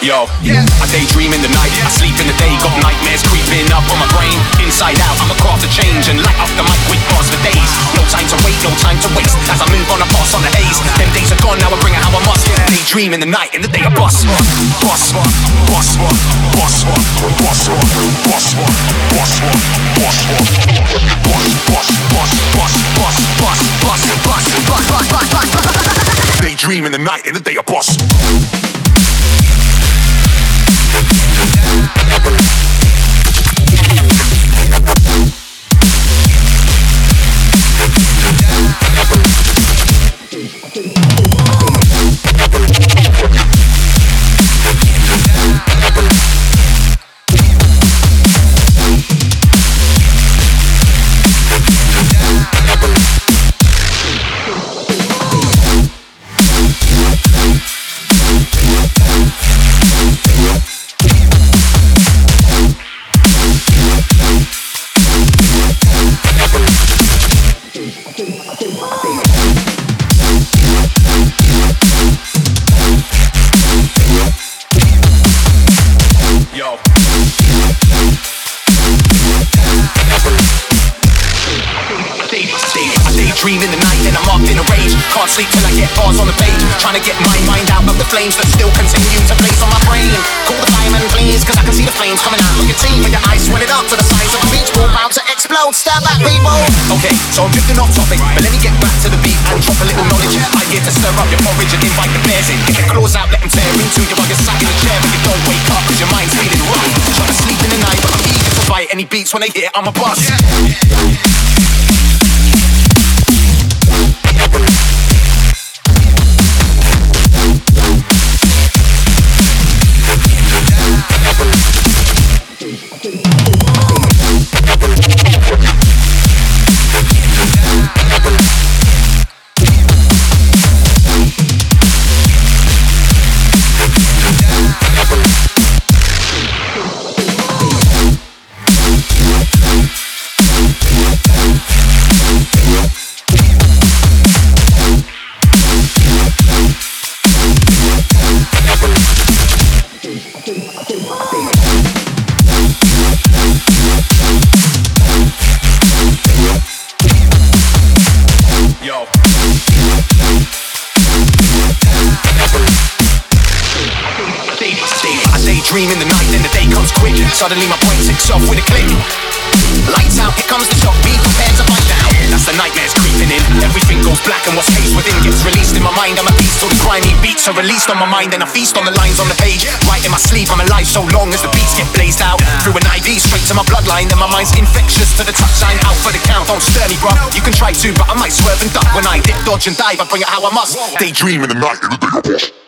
Yo, I daydream in the night, I sleep in the day. Got nightmares creeping up on my brain. Inside out, I'm a craft to change and light up the mic with bars for days. No time to wait, no time to waste. As I move on, I pass on the haze. Them days are gone, now I bring it how I must. Daydream in the night, in the day I bust. Bust, bust, bust, bust, bust, bust, bust, bust, bust. Daydream in the night, in the day I bust. Dream in the night and I'm up in a rage. Can't sleep till I get bars on the page. Trying to get my mind out of the flames that still continue to blaze on my brain. Call the fireman please, cause I can see the flames coming out. Look at team with your eyes sweated up to the size of a beach ball about to explode. Stab at people. Okay, so I'm drifting off topic, but let me get back to the beat and drop a little knowledge. I'm here to stir up your porridge and invite the bears in. Get your claws out, let them tear into you while you're sat in the chair. But you don't wake up cause your mind's feeling rough. Trying to sleep in the night, but I'm eager to bite any beats when they hit, I'm a bust. Dream in the night, then the day comes quick. Suddenly my brain ticks off with a click. Lights out, here comes the shock. Be prepared to fight down. That's the nightmares creeping in. Everything goes black and what's haze within gets released in my mind. I'm a beast till the grimy beats are released on my mind. And I feast on the lines on the page. Right in my sleep, I'm alive so long as the beats get blazed out. Through an IV straight to my bloodline. Then my mind's infectious to the touch. I'm out for the count, don't stir me bruh. You can try to, but I might swerve and duck. When I dip, dodge and dive, I bring it how I must. Daydream in the night, in the day I bust.